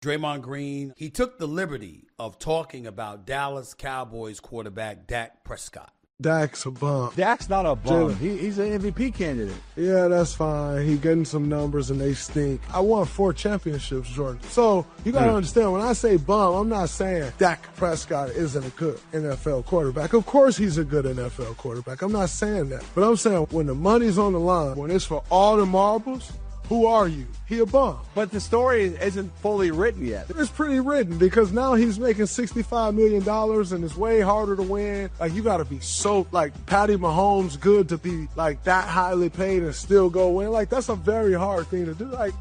Draymond Green, he took the liberty of talking about Dallas Cowboys quarterback Dak Prescott. Dak's a bum. Dak's not a bum. He's an MVP candidate. Yeah, that's fine. He getting some numbers and they stink. I won 4 championships, Jordan. So you got to understand, when I say bum, I'm not saying Dak Prescott isn't a good NFL quarterback. Of course he's a good NFL quarterback. I'm not saying that. But I'm saying when the money's on the line, when it's for all the marbles, who are you? He a bum. But the story isn't fully written yet. It's pretty written because now he's making $65 million and it's way harder to win. Like, you got to be so, like, Patty Mahomes good to be, like, that highly paid and still go win. Like, that's a very hard thing to do. Like,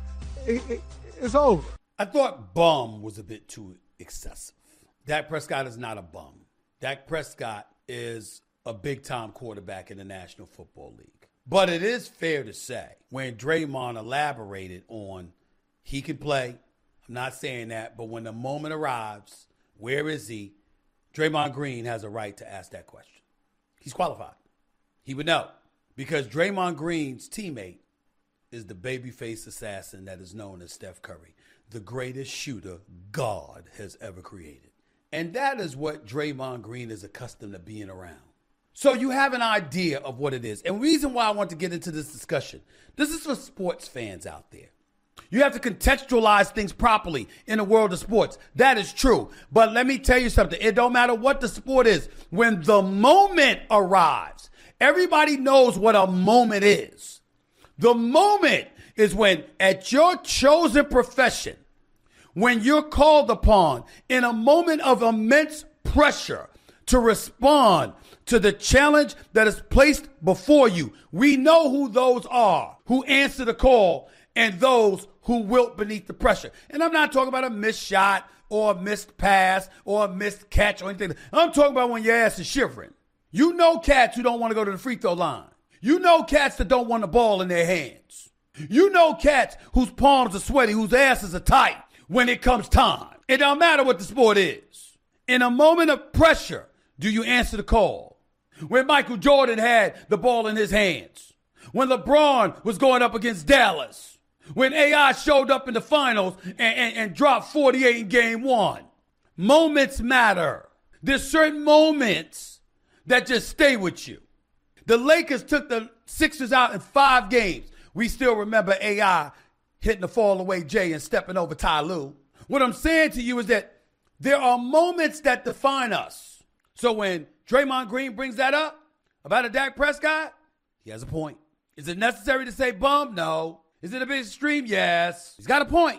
it's over. I thought bum was a bit too excessive. Dak Prescott is not a bum. Dak Prescott is a big-time quarterback in the National Football League. But it is fair to say, when Draymond elaborated on he can play, I'm not saying that, but when the moment arrives, where is he? Draymond Green has a right to ask that question. He's qualified. He would know. Because Draymond Green's teammate is the babyface assassin that is known as Steph Curry, the greatest shooter God has ever created. And that is what Draymond Green is accustomed to being around. So you have an idea of what it is. And the reason why I want to get into this discussion, this is for sports fans out there. You have to contextualize things properly in the world of sports. That is true. But let me tell you something. It don't matter what the sport is. When the moment arrives, everybody knows what a moment is. The moment is when at your chosen profession, when you're called upon in a moment of immense pressure to respond to the challenge that is placed before you. We know who those are who answer the call and those who wilt beneath the pressure. And I'm not talking about a missed shot or a missed pass or a missed catch or anything. I'm talking about when your ass is shivering. You know cats who don't want to go to the free throw line. You know cats that don't want the ball in their hands. You know cats whose palms are sweaty, whose asses are tight when it comes time. It don't matter what the sport is. In a moment of pressure, do you answer the call? When Michael Jordan had the ball in his hands. When LeBron was going up against Dallas. When AI showed up in the finals and dropped 48 in game 1. Moments matter. There's certain moments that just stay with you. The Lakers took the Sixers out in 5 games. We still remember AI hitting the fall away Jay and stepping over Ty Lue. What I'm saying to you is that there are moments that define us. So when Draymond Green brings that up about a Dak Prescott, he has a point. Is it necessary to say bum? No. Is it a bit extreme? Yes. He's got a point.